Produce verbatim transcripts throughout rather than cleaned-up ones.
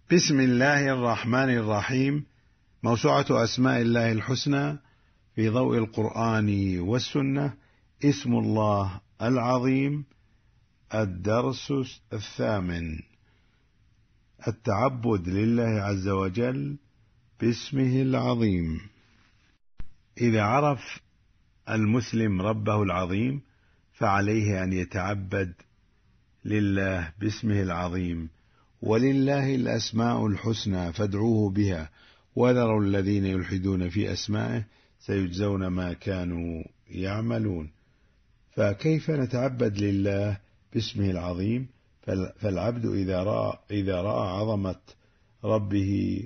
بسم الله الرحمن الرحيم. موسوعة أسماء الله الحسنى في ضوء القرآن والسنة. اسم الله العظيم. الدرس الثامن: التعبد لله عز وجل باسمه العظيم. إذا عرف المسلم ربه العظيم فعليه أن يتعبد لله باسمه العظيم. ولله الأسماء الحسنى فادعوه بها وذروا الذين يلحدون في أسمائه سيجزون ما كانوا يعملون. فكيف نتعبد لله باسمه العظيم؟ فالعبد إذا رأى, إذا رأى عظمة ربه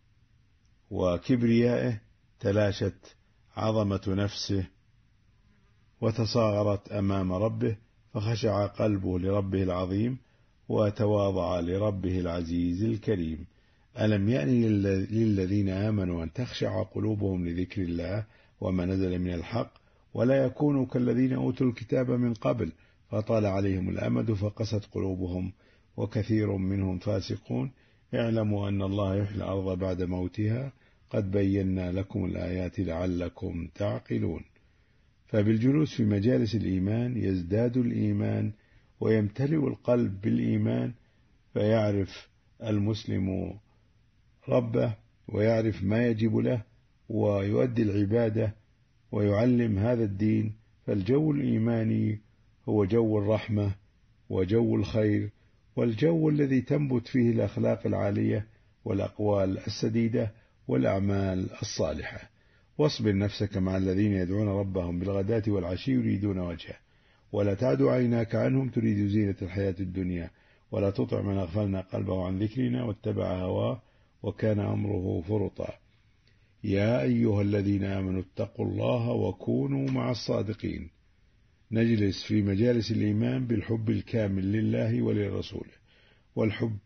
وكبريائه تلاشت عظمة نفسه وتصاغرت أمام ربه، فخشع قلبه لربه العظيم وتواضع لربه العزيز الكريم. ألم يأن للذين آمنوا أن تخشع قلوبهم لذكر الله وما نزل من الحق ولا يكونوا كالذين أوتوا الكتاب من قبل فطال عليهم الأمد فقست قلوبهم وكثير منهم فاسقون. اعلموا أن الله يحيي الأرض بعد موتها قد بينا لكم الآيات لعلكم تعقلون. فبالجلوس في مجالس الإيمان يزداد الإيمان ويمتلئ القلب بالإيمان، فيعرف المسلم ربه ويعرف ما يجب له ويؤدي العبادة ويعلم هذا الدين. فالجو الإيماني هو جو الرحمة وجو الخير والجو الذي تنبت فيه الأخلاق العالية والأقوال السديدة والأعمال الصالحة. واصبر نفسك مع الذين يدعون ربهم بالغداة والعشي يريدون وجهه ولا تعد عيناك عنهم تريد زينة الحياة الدنيا ولا تطع من أغفلنا قلبه عن ذكرنا واتبع هواه وكان أمره فرطا. يا أيها الذين آمنوا اتقوا الله وكونوا مع الصادقين. نجلس في مجالس الإيمان بالحب الكامل لله وللرسول والحب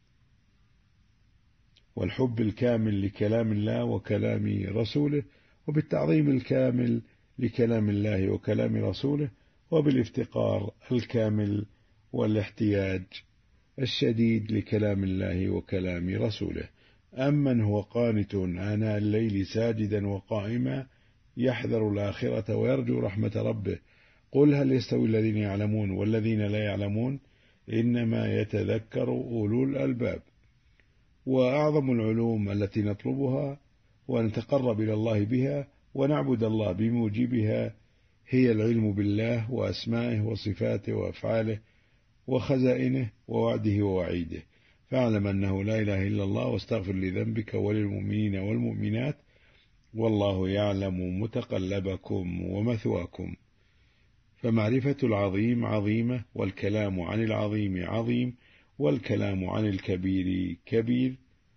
والحب الكامل لكلام الله وكلام رسوله وبالتعظيم الكامل لكلام الله وكلام رسوله وبالافتقار الكامل والاحتياج الشديد لكلام الله وكلام رسوله. أمن هو قانت آناء الليل ساجدا وقائما يحذر الآخرة ويرجو رحمة ربه قل هل يستوي الذين يعلمون والذين لا يعلمون إنما يتذكر أولو الألباب. وأعظم العلوم التي نطلبها ونتقرب إلى الله بها ونعبد الله بموجبها هي العلم بالله وأسمائه وصفاته وأفعاله وخزائنه ووعده ووعيده. فاعلم أنه لا إله إلا الله واستغفر لذنبك وللمؤمنين والمؤمنات والله يعلم متقلبكم ومثواكم. فمعرفة العظيم عظيمة والكلام عن العظيم عظيم والكلام عن الكبير كبير.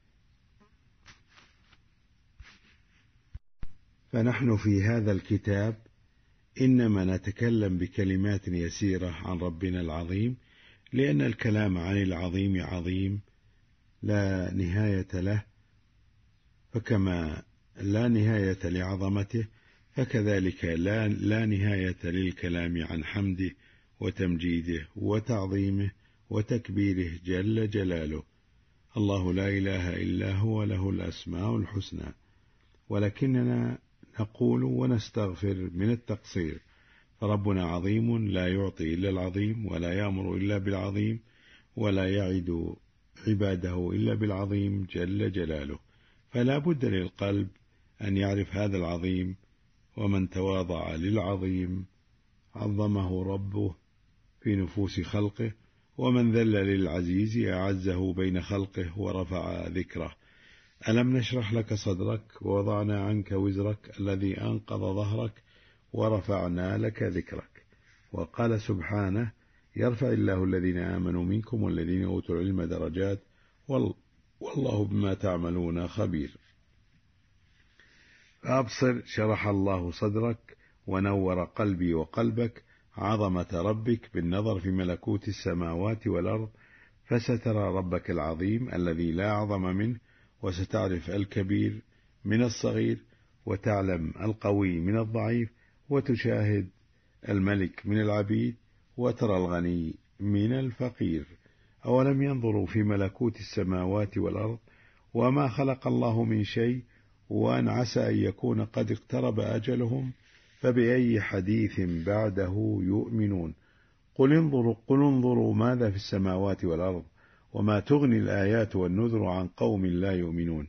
فنحن في هذا الكتاب إنما نتكلم بكلمات يسيرة عن ربنا العظيم، لأن الكلام عن العظيم عظيم لا نهاية له، فكما لا نهاية لعظمته فكذلك لا, لا نهاية للكلام عن حمده وتمجيده وتعظيمه وتكبيره جل جلاله. الله لا إله إلا هو له الأسماء الحسنى. ولكننا نقول ونستغفر من التقصير، فربنا عظيم لا يعطي إلا العظيم ولا يأمر إلا بالعظيم ولا يعد عباده إلا بالعظيم جل جلاله. فلا بد للقلب أن يعرف هذا العظيم، ومن تواضع للعظيم عظمه ربه في نفوس خلقه، ومن ذل للعزيز أعزه بين خلقه ورفع ذكره. ألم نشرح لك صدرك ووضعنا عنك وزرك الذي أنقض ظهرك ورفعنا لك ذكرك. وقال سبحانه يرفع الله الذين آمنوا منكم والذين أوتوا العلم درجات والله بما تعملون خبير. فأبصر شرح الله صدرك ونور قلبي وقلبك عظمة ربك بالنظر في ملكوت السماوات والأرض، فسترى ربك العظيم الذي لا عظم منه، وستعرف الكبير من الصغير، وتعلم القوي من الضعيف، وتشاهد الملك من العبيد، وترى الغني من الفقير. أولم ينظروا في ملكوت السماوات والأرض وما خلق الله من شيء وأن عسى أن يكون قد اقترب أجلهم فبأي حديث بعده يؤمنون قل انظروا, قل انظروا ماذا في السماوات والأرض وما تغني الآيات والنذر عن قوم لا يؤمنون.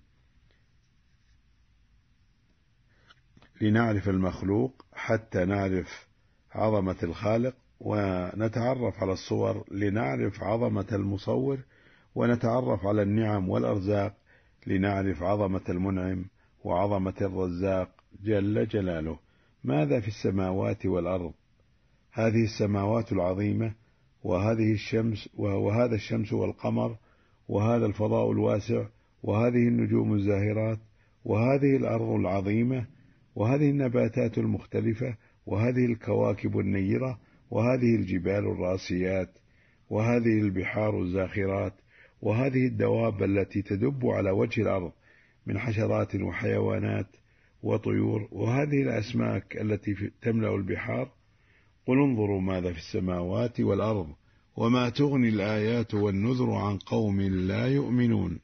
لنعرف المخلوق حتى نعرف عظمة الخالق، ونتعرف على الصور لنعرف عظمة المصور، ونتعرف على النعم والأرزاق لنعرف عظمة المنعم وعظمة الرزاق جل جلاله. ماذا في السماوات والأرض؟ هذه السماوات العظيمة، وهذه الشمس وهذا الشمس والقمر، وهذا الفضاء الواسع، وهذه النجوم الزاهرات، وهذه الأرض العظيمة، وهذه النباتات المختلفة، وهذه الكواكب النيرة، وهذه الجبال الراسيات، وهذه البحار الزاخرات، وهذه الدواب التي تدب على وجه الأرض من حشرات وحيوانات وطيور، وهذه الأسماك التي تملأ البحار. قل انظروا ماذا في السماوات والأرض وما تغني الآيات والنذر عن قوم لا يؤمنون.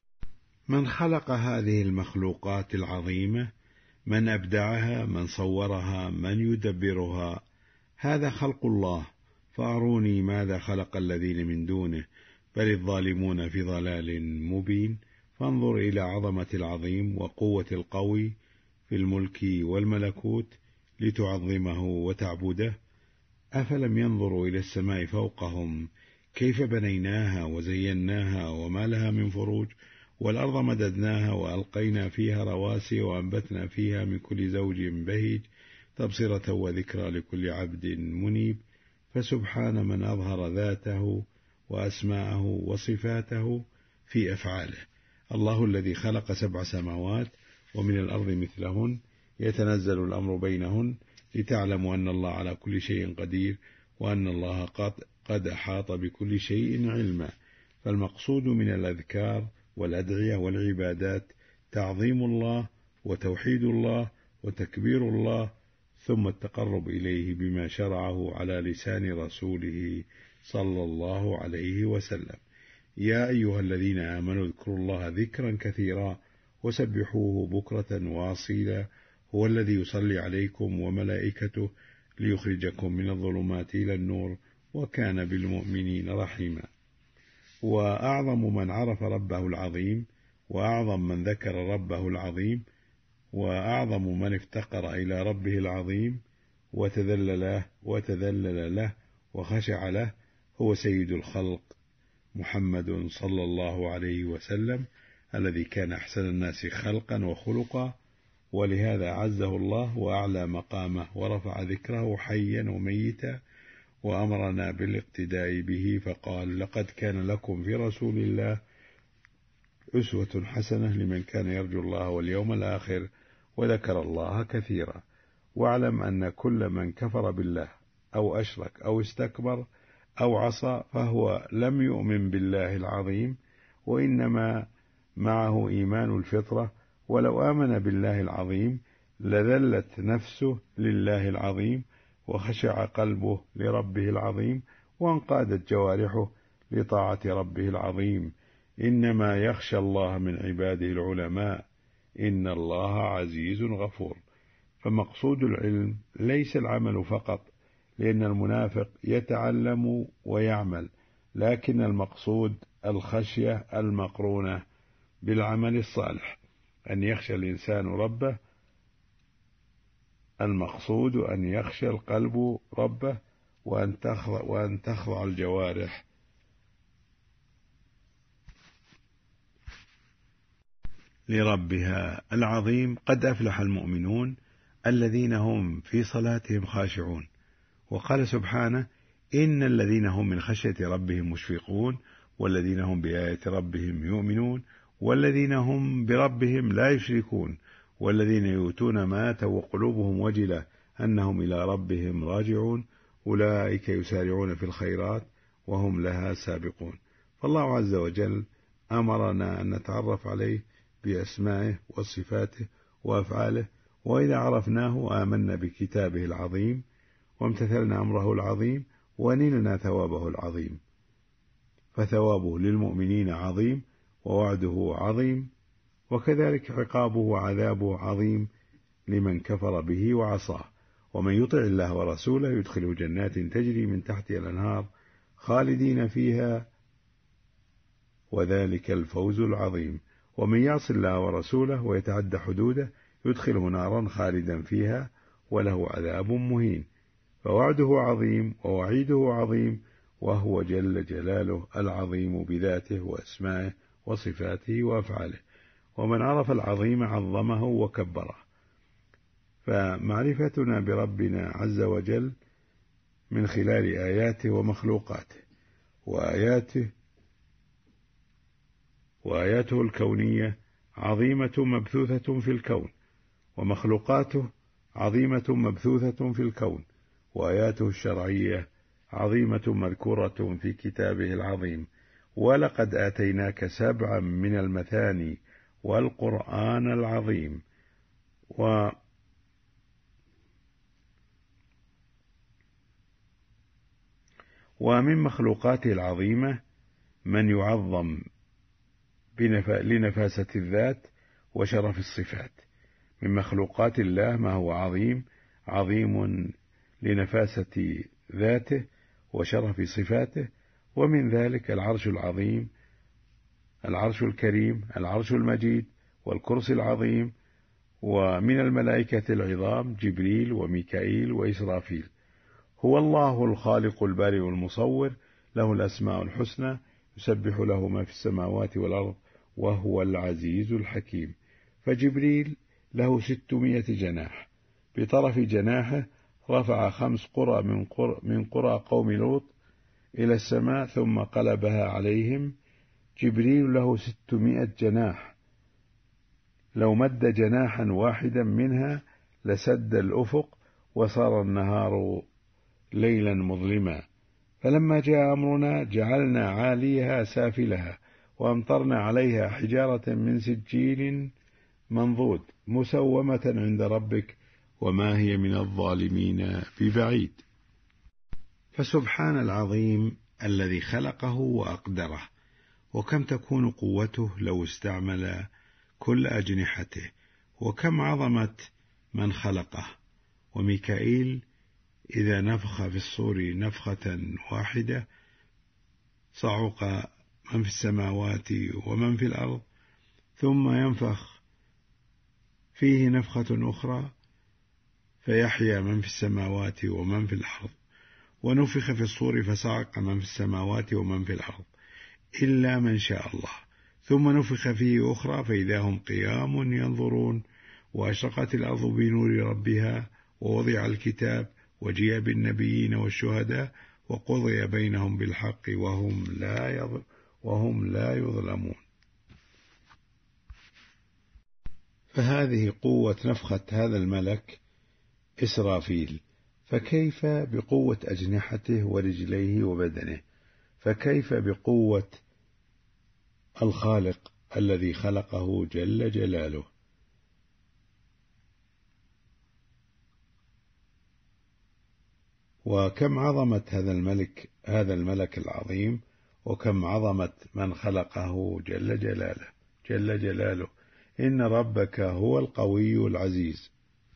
من خلق هذه المخلوقات العظيمة؟ من أبدعها؟ من صورها؟ من يدبرها؟ هذا خلق الله، فأروني ماذا خلق الذين من دونه، بل الظالمون في ضلال مبين. فانظر إلى عظمة العظيم وقوة القوي في الملك والملكوت لتعظمه وتعبده. أفلم ينظروا إلى السماء فوقهم كيف بنيناها وزيناها وما لها من فروج، والأرض مددناها وألقينا فيها رواسي وأنبتنا فيها من كل زوج بهيج تبصرة وذكرى لكل عبد منيب. فسبحان من أظهر ذاته وأسماءه وصفاته في أفعاله. الله الذي خلق سبع سماوات ومن الأرض مثلهن يتنزل الأمر بينهن لتعلموا أن الله على كل شيء قدير وأن الله قد أحاط بكل شيء علما. فالمقصود من الأذكار والأدعية والعبادات تعظيم الله وتوحيد الله وتكبير الله، ثم التقرب إليه بما شرعه على لسان رسوله صلى الله عليه وسلم. يا أيها الذين آمنوا اذكروا الله ذكرا كثيرا وسبحوه بكرة واصيلا، هو الذي يصلي عليكم وملائكته ليخرجكم من الظلمات إلى النور وكان بالمؤمنين رحيما. وأعظم من عرف ربه العظيم، وأعظم من ذكر ربه العظيم، وأعظم من افتقر إلى ربه العظيم وتذلل له وتذلل له وخشع له هو سيد الخلق محمد صلى الله عليه وسلم، الذي كان أحسن الناس خلقا وخلقا، ولهذا عزه الله وأعلى مقامه ورفع ذكره حيا وميتا، وأمرنا بالاقتداء به فقال: لقد كان لكم في رسول الله أسوة حسنة لمن كان يرجو الله واليوم الآخر وذكر الله كثيرا. واعلم أن كل من كفر بالله أو أشرك أو استكبر أو عصى فهو لم يؤمن بالله العظيم، وإنما معه إيمان الفطرة، ولو آمن بالله العظيم لذلت نفسه لله العظيم وخشع قلبه لربه العظيم وانقادت جوارحه لطاعة ربه العظيم. إنما يخشى الله من عباده العلماء، إن الله عزيز غفور. فمقصود العلم ليس العمل فقط، لأن المنافق يتعلم ويعمل، لكن المقصود الخشية المقرونة بالعمل الصالح، أن يخشى الإنسان ربه. المقصود أن يخشى القلب ربه وأن تخضع, وأن تخضع الجوارح لربها العظيم. قد أفلح المؤمنون الذين هم في صلاتهم خاشعون. وقال سبحانه: إن الذين هم من خشية ربهم مشفقون، والذين هم بآيات ربهم يؤمنون، والذين هم بربهم لا يشركون، والذين يؤتون ما آتوا وقلوبهم وجلة أنهم إلى ربهم راجعون، أولئك يسارعون في الخيرات وهم لها سابقون. فالله عز وجل أمرنا أن نتعرف عليه بأسمائه وصفاته وأفعاله، وإذا عرفناه آمنا بكتابه العظيم وامتثلنا أمره العظيم ونلنا ثوابه العظيم. فثوابه للمؤمنين عظيم ووعده عظيم، وكذلك عقابه وعذابه عظيم لمن كفر به وعصاه. ومن يطع الله ورسوله يدخله جنات تجري من تحتها الأنهار خالدين فيها وذلك الفوز العظيم. ومن يعص الله ورسوله ويتعدى حدوده يدخله نارا خالدا فيها وله عذاب مهين. فوعده عظيم ووعيده عظيم، وهو جل جلاله العظيم بذاته وأسمائه وصفاته وأفعاله. ومن عرف العظيم عظمه وكبره. فمعرفتنا بربنا عز وجل من خلال آياته ومخلوقاته وآياته وآياته الكونية عظيمة مبثوثة في الكون، ومخلوقاته عظيمة مبثوثة في الكون، وآياته الشرعية عظيمة مذكورة في كتابه العظيم. ولقد آتيناك سبعا من المثاني والقرآن العظيم. و ومن مخلوقاته العظيمة من يعظم لنفاسة الذات وشرف الصفات. من مخلوقات الله ما هو عظيم عظيم لنفاسة ذاته وشرف صفاته، ومن ذلك العرش العظيم، العرش الكريم، العرش المجيد، والكرسي العظيم. ومن الملائكة العظام جبريل وميكائيل وإسرافيل. هو الله الخالق البارئ المصور، له الأسماء الحسنى، يسبح له ما في السماوات والأرض، وهو العزيز الحكيم. فجبريل له ستمائة جناح، بطرف جناحه رفع خمس قرى من قرى, من قرى قوم لوط إلى السماء ثم قلبها عليهم. جبريل له ستمائة جناح، لو مد جناحا واحدا منها لسد الأفق وصار النهار ليلا مظلما. فلما جاء أمرنا جعلنا عاليها سافلها وأمطرنا عليها حجارة من سجيل منضود مسومة عند ربك وما هي من الظالمين ببعيد. فسبحان العظيم الذي خلقه وأقدره، وكم تكون قوته لو استعمل كل أجنحته، وكم عظمة من خلقه. وميكائيل إذا نفخ في الصور نفخة واحدة صعق من في السماوات ومن في الأرض، ثم ينفخ فيه نفخة أخرى فيحيا من في السماوات ومن في الأرض. ونفخ في الصور فصعق من في السماوات ومن في الأرض إلا من شاء الله، ثم نفخ فيه أخرى فإذا هم قيام ينظرون. وأشرقت الأرض بنور ربها ووضع الكتاب وجيء بالنبيين والشهداء وقضي بينهم بالحق وهم لا وهم لا يظلمون. فهذه قوة نفخة هذا الملك إسرافيل، فكيف بقوة أجنحته ورجليه وبدنه؟ فكيف بقوة الخالق الذي خلقه جل جلاله؟ وكم عظمة هذا الملك هذا الملك العظيم، وكم عظمة من خلقه جل جلاله جل جلاله. إن ربك هو القوي العزيز.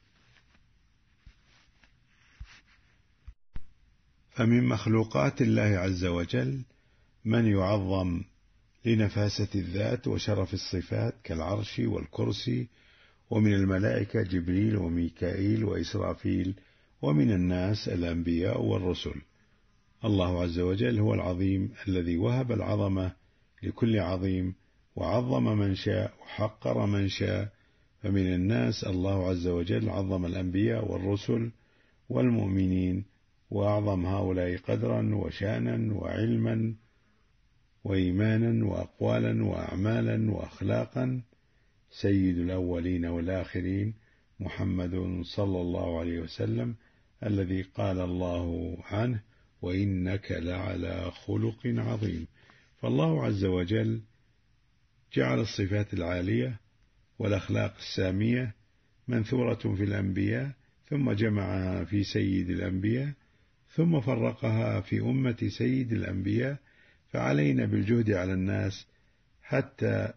فمن مخلوقات الله عز وجل من يعظم لنفاسة الذات وشرف الصفات كالعرش والكرسي، ومن الملائكة جبريل وميكائيل وإسرافيل، ومن الناس الأنبياء والرسل. الله عز وجل هو العظيم الذي وهب العظمة لكل عظيم، وعظم من شاء وحقر من شاء. فمن الناس الله عز وجل عظم الأنبياء والرسل والمؤمنين، وأعظم هؤلاء قدرا وشانا وعلما وإيمانا وأقوالا وأعمالا وأخلاقا سيد الأولين والآخرين محمد صلى الله عليه وسلم، الذي قال الله عنه: وإنك لعلى خلق عظيم. فالله عز وجل جعل الصفات العالية والأخلاق السامية منثورة في الأنبياء، ثم جمعها في سيد الأنبياء، ثم فرقها في أمة سيد الأنبياء، فعلينا بالجهد على الناس حتى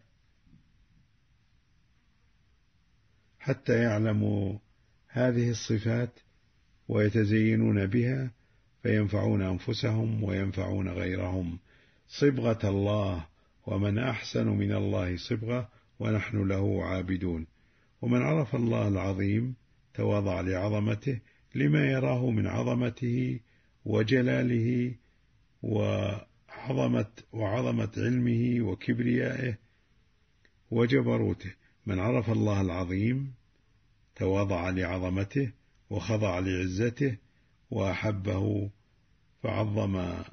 حتى يعلموا هذه الصفات ويتزينون بها فينفعون أنفسهم وينفعون غيرهم. صبغة الله، ومن أحسن من الله صبغة ونحن له عابدون. ومن عرف الله العظيم تواضع لعظمته لما يراه من عظمته وجلاله وعظمة, وعظمة علمه وكبريائه وجبروته. من عرف الله العظيم تواضع لعظمته وخضع لعزته وأحبه فعظم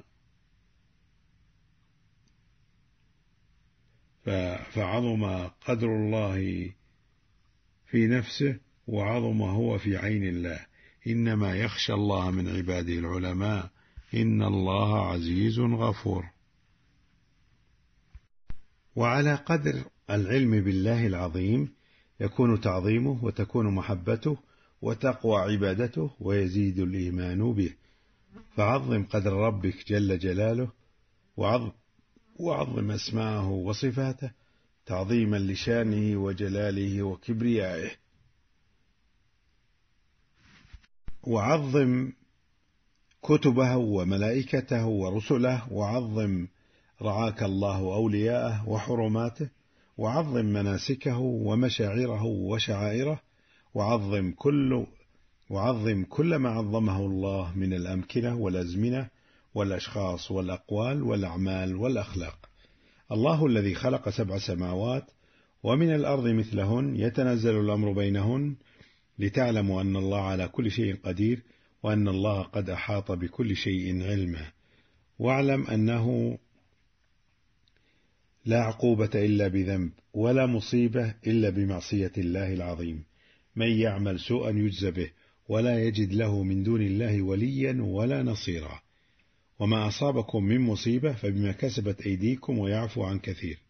فعظم قدر الله في نفسه وعظم هو في عين الله. إنما يخشى الله من عباده العلماء، إن الله عزيز غفور. وعلى قدر العلم بالله العظيم يكون تعظيمه وتكون محبته وتقوى عبادته ويزيد الإيمان به. فعظم قدر ربك جل جلاله وعظم, وعظم أسماءه وصفاته تعظيما لشانه وجلاله وكبريائه. وعظم كتبه وملائكته ورسله، وعظم رعاك الله أولياءه وحرماته، وعظم مناسكه ومشاعره وشعائره، وعظم كل وعظم كل ما عظمه الله من الأمكنة والأزمنة والأشخاص والأقوال والأعمال والأخلاق. الله الذي خلق سبع سماوات ومن الأرض مثلهن يتنزل الأمر بينهن لتعلموا أن الله على كل شيء قدير وأن الله قد أحاط بكل شيء علما. واعلم أنه لا عقوبة إلا بذنب ولا مصيبة إلا بمعصية الله العظيم. من يعمل سوءا يجزى به ولا يجد له من دون الله وليا ولا نصيرا. وما أصابكم من مصيبة فبما كسبت أيديكم ويعفو عن كثير.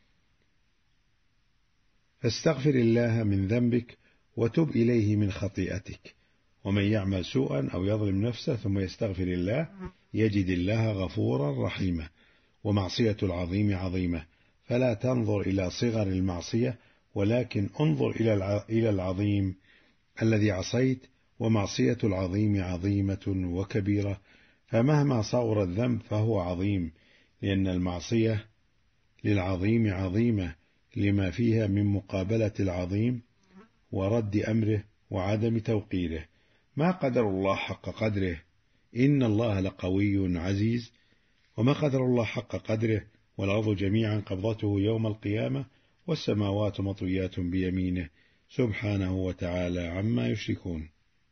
فاستغفر الله من ذنبك وتب إليه من خطيئتك. ومن يعمل سوءا أو يظلم نفسه ثم يستغفر الله يجد الله غفورا رحيما. ومعصية العظيم عظيمة، فلا تنظر إلى صغر المعصية ولكن انظر إلى العظيم الذي عصيت. ومعصية العظيم عظيمة وكبيرة، فمهما صغر الذنب فهو عظيم، لأن المعصية للعظيم عظيمة لما فيها من مقابلة العظيم ورد أمره وعدم توقيره. ما قدر الله حق قدره، إن الله لقوي عزيز. وما قدر الله حق قدره، والأرض جميعا قبضته يوم القيامة والسماوات مطويات بيمينه سبحانه وتعالى عما يشركون.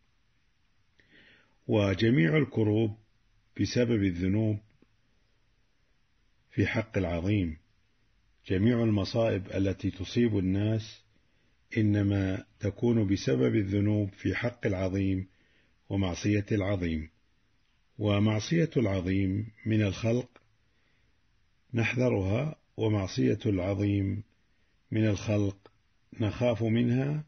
وجميع الكروب بسبب الذنوب في حق العظيم. جميع المصائب التي تصيب الناس إنما تكون بسبب الذنوب في حق العظيم ومعصية العظيم. ومعصية العظيم من الخلق نحذرها، ومعصية العظيم من الخلق نخاف منها.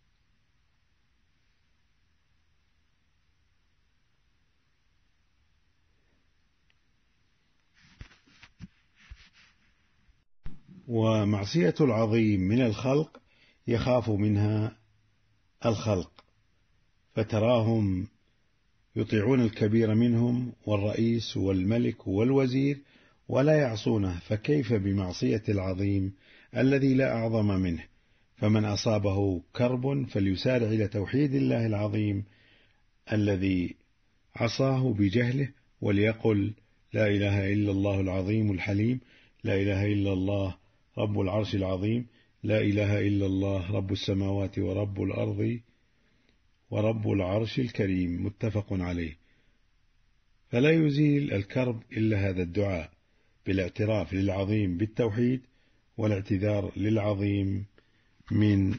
ومعصية العظيم من الخلق يخاف منها الخلق، فتراهم يطيعون الكبير منهم والرئيس والملك والوزير ولا يعصونه، فكيف بمعصية العظيم الذي لا أعظم منه؟ فمن أصابه كرب فليسارع إلى توحيد الله العظيم الذي عصاه بجهله، وليقل لا إله إلا الله العظيم الحليم، لا إله إلا الله رب العرش العظيم، لا إله إلا الله رب السماوات ورب الأرض ورب العرش الكريم. متفق عليه. فلا يزيل الكرب إلا هذا الدعاء بالاعتراف للعظيم بالتوحيد والاعتذار للعظيم من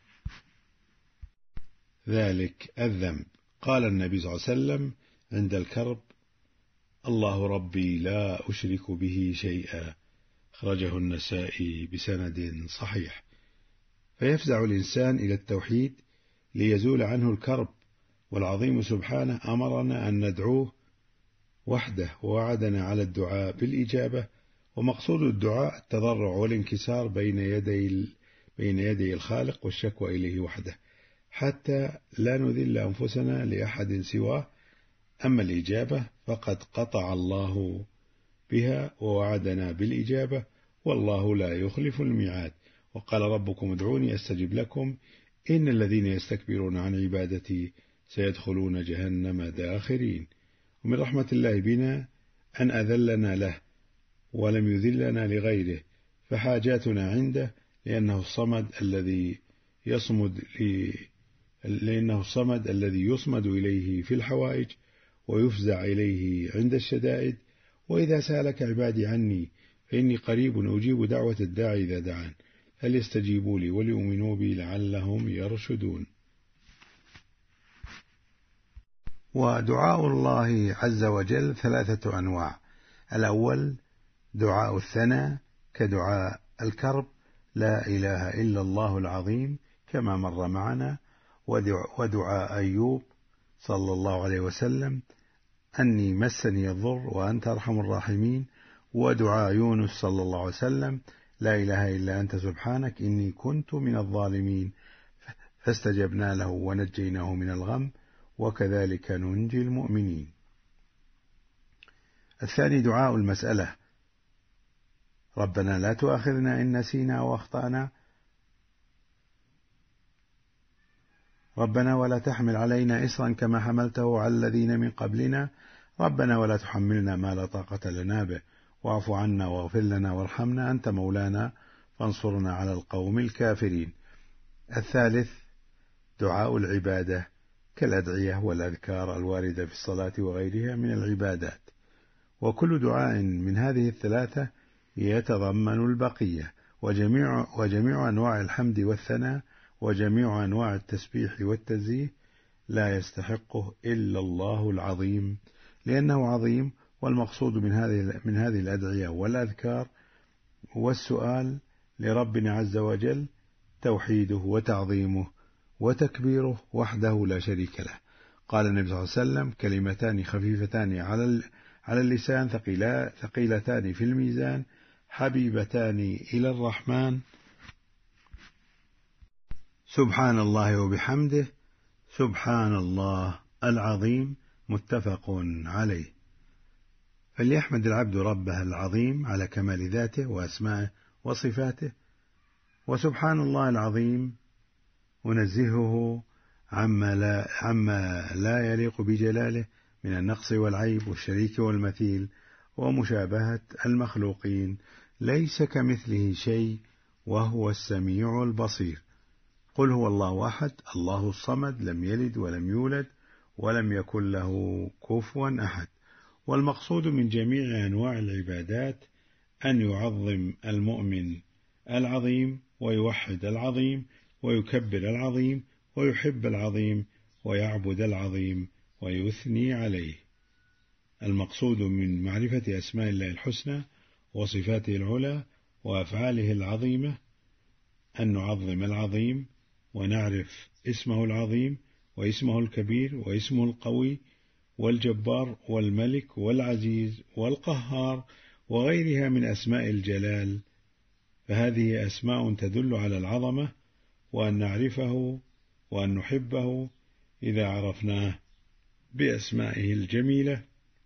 ذلك الذنب. قال النبي صلى الله عليه وسلم عند الكرب: الله ربي لا أشرك به شيئا. أخرجه النسائي بسند صحيح. فيفزع الإنسان إلى التوحيد ليزول عنه الكرب، والعظيم سبحانه أمرنا أن ندعوه وحده، ووعدنا على الدعاء بالإجابة. ومقصود الدعاء التضرع والانكسار بين يدي بين يدي الخالق والشكوى إليه وحده، حتى لا نذل أنفسنا لأحد سواه. أما الإجابة فقد قطع الله بها ووعدنا بالإجابة، والله لا يخلف الميعاد. وقال ربكم ادعوني أستجب لكم إن الذين يستكبرون عن عبادتي سيدخلون جهنم داخرين. ومن رحمة الله بنا أن أذلنا له ولم يذلنا لغيره، فحاجاتنا عنده لأنه الصمد الذي يصمد لي لأنه الصمد الذي يصمد إليه في الحوائج ويفزع إليه عند الشدائد. وإذا سألك عبادي عني فإني قريب أجيب دعوة الداعي إذا دعان، فليستجيبوا لي وليؤمنوا بي لعلهم يرشدون. ودعاء الله عز وجل ثلاثة أنواع. الأول دعاء الثناء كدعاء الكرب، لا إله إلا الله العظيم كما مر معنا. ودعاء أيوب صلى الله عليه وسلم أني مسني الضر وأنت أرحم الراحمين. ودعاء يونس صلى الله عليه وسلم لا إله إلا أنت سبحانك إني كنت من الظالمين، فاستجبنا له ونجيناه من الغم وكذلك ننجي المؤمنين. الثاني دعاء المسألة، ربنا لا تؤاخذنا إن نسينا وأخطأنا، ربنا ولا تحمل علينا إصرا كما حملته على الذين من قبلنا، ربنا ولا تحملنا ما لا طاقة لنا به، واعف عنا واغفر لنا وارحمنا أنت مولانا فانصرنا على القوم الكافرين. الثالث دعاء العبادة كالأدعية والأذكار الواردة في الصلاة وغيرها من العبادات. وكل دعاء من هذه الثلاثة يتضمن البقية، وجميع, وجميع أنواع الحمد والثناء وجميع أنواع التسبيح والتنزيه لا يستحقه إلا الله العظيم، لأنه عظيم. والمقصود من هذه من هذه الأدعية والأذكار والسؤال لربنا عز وجل توحيده وتعظيمه وتكبيره وحده لا شريك له. قال النبي صلى الله عليه وسلم كلمتان خفيفتان على على اللسان ثقيلتان في الميزان حبيبتان إلى الرحمن، سبحان الله وبحمده سبحان الله العظيم، متفق عليه. فليحمد العبد ربه العظيم على كمال ذاته وأسمائه وصفاته. وسبحان الله العظيم ونزهه عما لا, عما لا يليق بجلاله من النقص والعيب والشريك والمثيل ومشابهة المخلوقين، ليس كمثله شيء وهو السميع البصير. قل هو الله أحد الله الصمد لم يلد ولم يولد ولم يكن له كفوا أحد. والمقصود من جميع أنواع العبادات أن يعظم المؤمن العظيم ويوحد العظيم ويكبر العظيم ويحب العظيم ويعبد العظيم ويثني عليه. المقصود من معرفة أسماء الله الحسنى وصفاته العلى وأفعاله العظيمة أن نعظم العظيم ونعرف اسمه العظيم واسمه الكبير واسمه القوي والجبار والملك والعزيز والقهار وغيرها من أسماء الجلال، فهذه أسماء تدل على العظمة، وأن نعرفه وأن نحبه إذا عرفناه بأسمائه الجميلة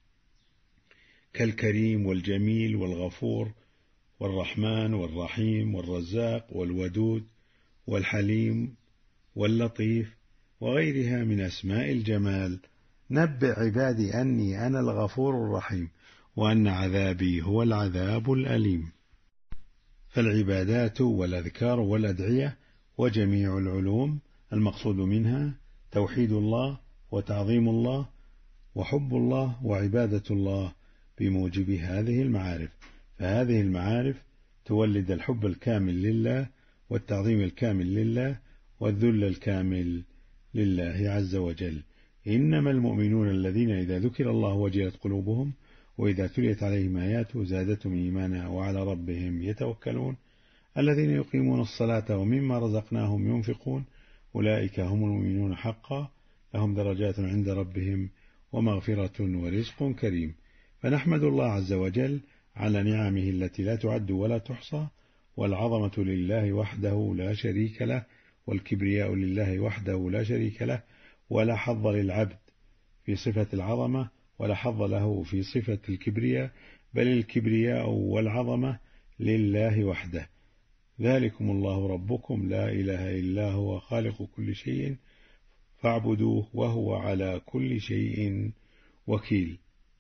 كالكريم والجميل والغفور والرحمن والرحيم والرزاق والودود والحليم واللطيف وغيرها من أسماء الجمال. نبئ عبادي أني أنا الغفور الرحيم وأن عذابي هو العذاب الأليم. فالعبادات والأذكار والأدعية وجميع العلوم المقصود منها توحيد الله وتعظيم الله وحب الله وعبادة الله بموجب هذه المعارف. فهذه المعارف تولد الحب الكامل لله والتعظيم الكامل لله والذل الكامل لله عز وجل. إنما المؤمنون الذين إذا ذكر الله وجلت قلوبهم وإذا تليت عليهم آياته زادتهم إيمانا وعلى ربهم يتوكلون الذين يقيمون الصلاة ومما رزقناهم ينفقون أولئك هم المؤمنون حقا لهم درجات عند ربهم ومغفرة ورزق كريم. فنحمد الله عز وجل على نعمه التي لا تعد ولا تحصى، والعظمة لله وحده لا شريك له، والكبرياء لله وحده لا شريك له، ولا حظ للعبد في صفة العظمة ولا حظ له في صفة الكبرياء، بل الكبرياء والعظمة لله وحده. ذلكم الله ربكم لا إله إلا هو خالق كل شيء فاعبدوه وهو على كل شيء وكيل.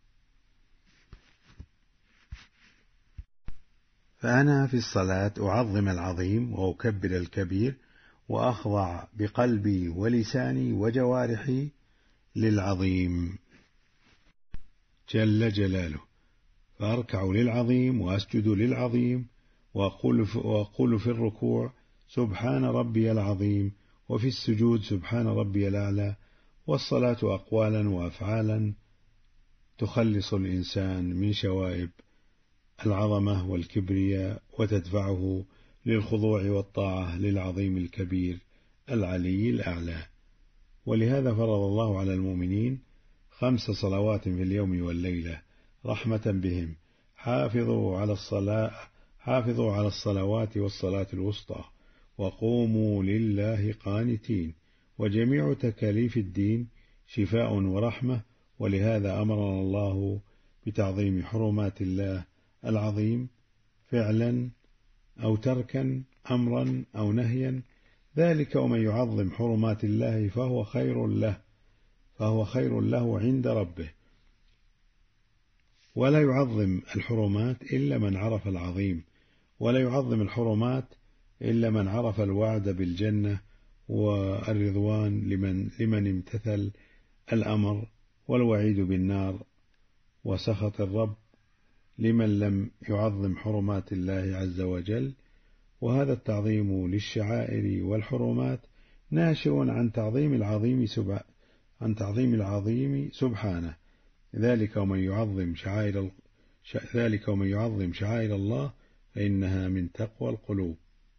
فأنا في الصلاة أعظم العظيم وأكبر الكبير، وأخضع بقلبي ولساني وجوارحي للعظيم جل جلاله، فأركع للعظيم وأسجد للعظيم، وأقول في, وأقول في الركوع سبحان ربي العظيم، وفي السجود سبحان ربي الأعلى. والصلاة أقوالا وأفعالا تخلص الإنسان من شوائب العظمة والكبرياء، وتدفعه للخضوع والطاعة للعظيم الكبير العلي الأعلى. ولهذا فرض الله على المؤمنين خمس صلوات في اليوم والليلة رحمة بهم: حافظوا على الصلاة حافظوا على الصلوات والصلاة الوسطى، وقوموا لله قانتين. وجميع تكاليف الدين شفاء ورحمة، ولهذا أمرنا الله بتعظيم حرمات الله العظيم فعلا أو تركا، أمرا أو نهيا. ذلك ومن يعظم حرمات الله فهو خير له فهو خير له عند ربه. ولا يعظم الحرمات إلا من عرف العظيم، ولا يعظم الحرمات إلا من عرف الوعد بالجنة والرضوان لمن, لمن امتثل الأمر، والوعيد بالنار وسخط الرب لمن لم يعظم حرمات الله عز وجل. وهذا التعظيم للشعائر والحرمات ناشئ عن تعظيم العظيم سبحانه عن تعظيم العظيم سبحانه. ذلك ومن يعظم شعائر ذلك ومن يعظم شعائر الله فإنها من تقوى القلوب.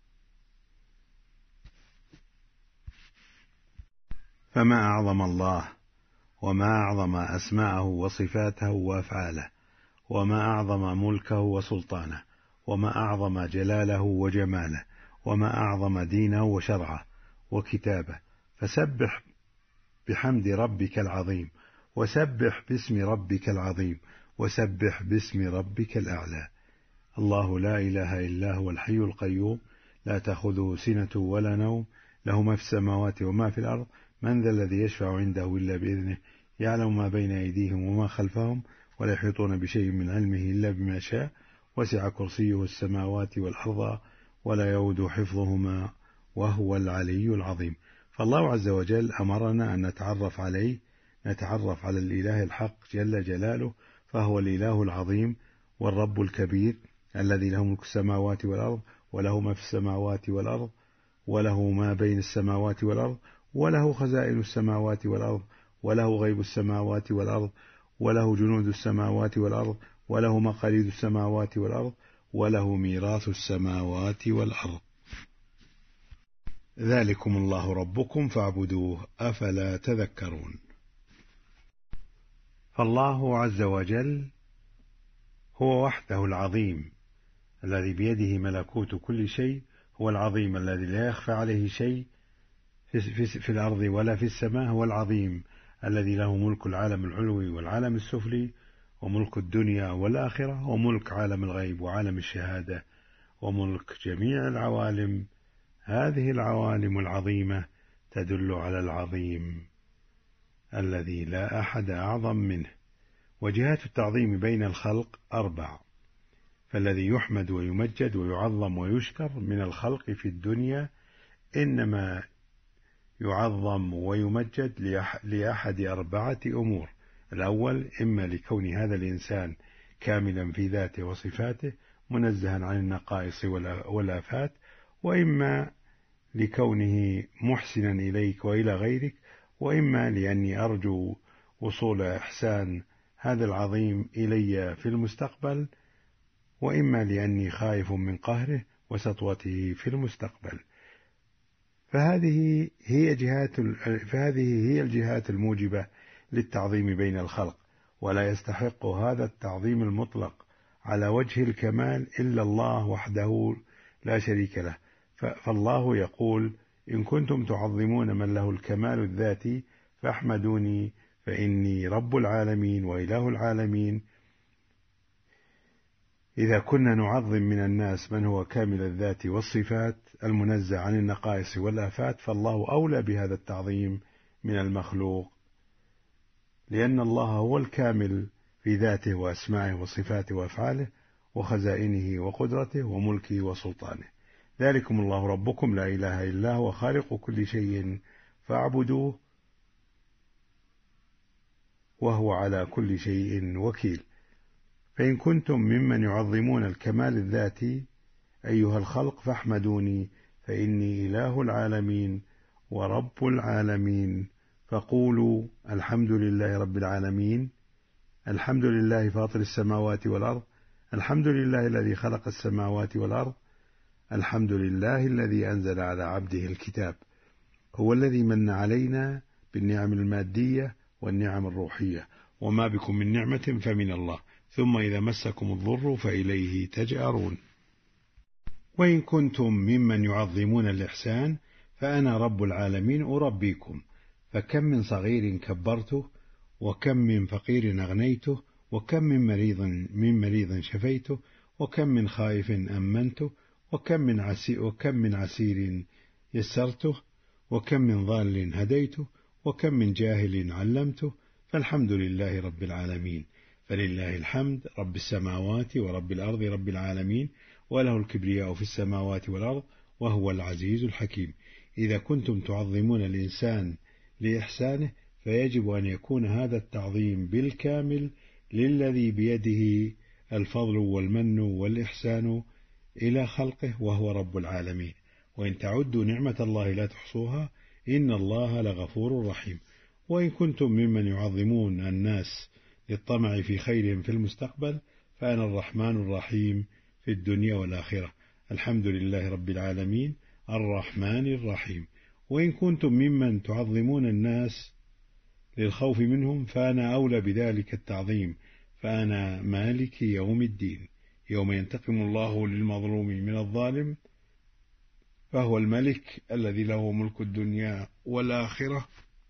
فما أعظم الله، وما أعظم أسماءه وصفاته وأفعاله، وما أعظم ملكه وسلطانه، وما أعظم جلاله وجماله، وما أعظم دينه وشرعه وكتابه. فسبح بحمد ربك العظيم، وسبح باسم ربك العظيم، وسبح باسم ربك الأعلى. الله لا إله إلا هو الحي القيوم، لا تأخذه سنة ولا نوم، له ما في السماوات وما في الأرض، من ذا الذي يشفع عنده إلا بإذنه، يعلم ما بين أيديهم وما خلفهم، ولا يحيطون بشيء من علمه إلا بما شاء، وسع كرسيه السماوات والأرض ولا يؤوده حفظهما وهو العلي العظيم. فالله عز وجل أمرنا أن نتعرف عليه نتعرف على الإله الحق جل جلاله، فهو الإله العظيم والرب الكبير الذي له ملك السماوات والأرض، وله ما في السماوات والأرض، وله ما بين السماوات والأرض، وله خزائن السماوات والأرض، وله غيب السماوات والأرض، وله جنود السماوات والأرض، وله مقاليد السماوات والأرض، وله ميراث السماوات والأرض. ذلكم الله ربكم فاعبدوه أفلا تذكرون. فالله عز وجل هو وحده العظيم الذي بيده ملكوت كل شيء، هو العظيم الذي لا يخفى عليه شيء في, في, في الأرض ولا في السماء، هو العظيم الذي له ملك العالم العلوي والعالم السفلي، وملك الدنيا والآخرة، وملك عالم الغيب وعالم الشهادة، وملك جميع العوالم. هذه العوالم العظيمة تدل على العظيم الذي لا أحد أعظم منه. وجهات التعظيم بين الخلق أربع: فالذي يحمد ويمجد ويعظم ويشكر من الخلق في الدنيا إنما يعظم ويمجد لأحد أربعة أمور: الأول إما لكون هذا الإنسان كاملا في ذاته وصفاته منزها عن النقائص والآفات، وإما لكونه محسنا إليك وإلى غيرك، وإما لأني أرجو وصول إحسان هذا العظيم إلي في المستقبل، وإما لأني خائف من قهره وسطوته في المستقبل. فهذه هي جهات فهذه هي الجهات الموجبة للتعظيم بين الخلق. ولا يستحق هذا التعظيم المطلق على وجه الكمال إلا الله وحده لا شريك له. فالله يقول: إن كنتم تعظمون من له الكمال الذاتي فاحمدوني فإني رب العالمين وإله العالمين. إذا كنا نعظم من الناس من هو كامل الذات والصفات المنزه عن النقائص والآفات، فالله أولى بهذا التعظيم من المخلوق، لأن الله هو الكامل في ذاته وأسمائه وصفاته وأفعاله وخزائنه وقدرته وملكه وسلطانه. ذلكم الله ربكم لا إله إلا هو خالق كل شيء فاعبدوه وهو على كل شيء وكيل. فإن كنتم ممن يعظمون الكمال الذاتي أيها الخلق فاحمدوني فإني إله العالمين ورب العالمين. فقولوا: الحمد لله رب العالمين، الحمد لله فاطر السماوات والأرض، الحمد لله الذي خلق السماوات والأرض، الحمد لله الذي أنزل على عبده الكتاب، هو الذي من علينا بالنعم المادية والنعم الروحية، وما بكم من نعمة فمن الله، ثم إذا مسكم الضر فإليه تجأرون. وإن كنتم ممن يعظمون الإحسان فأنا رب العالمين أربيكم، فكم من صغير كبرته، وكم من فقير أغنيته، وكم من مريض من مريض شفيته، وكم من خائف أمنته، وكم من عسير, وكم من عسير يسرته، وكم من ضال هديته، وكم من جاهل علمته. فالحمد لله رب العالمين، فلله الحمد رب السماوات ورب الأرض رب العالمين، وله الكبرياء في السماوات والأرض وهو العزيز الحكيم. إذا كنتم تعظمون الإنسان لإحسانه فيجب أن يكون هذا التعظيم بالكامل للذي بيده الفضل والمن والإحسان إلى خلقه وهو رب العالمين. وإن تعدوا نعمة الله لا تحصوها إن الله لغفور رحيم. وإن كنتم ممن يعظمون الناس للطمع في خيرهم في المستقبل فأنا الرحمن الرحيم في الدنيا والآخرة، الحمد لله رب العالمين الرحمن الرحيم. وإن كنتم ممن تعظمون الناس للخوف منهم فأنا أولى بذلك التعظيم، فأنا مالك يوم الدين، يوم ينتقم الله للمظلوم من الظالم، فهو الملك الذي له ملك الدنيا والآخرة،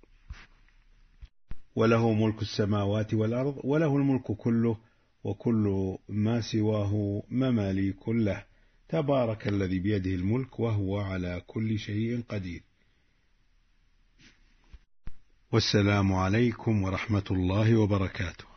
وله ملك السماوات والأرض، وله الملك كله، وكل ما سواه مماليك له، تبارك الذي بيده الملك وهو على كل شيء قدير. والسلام عليكم ورحمة الله وبركاته.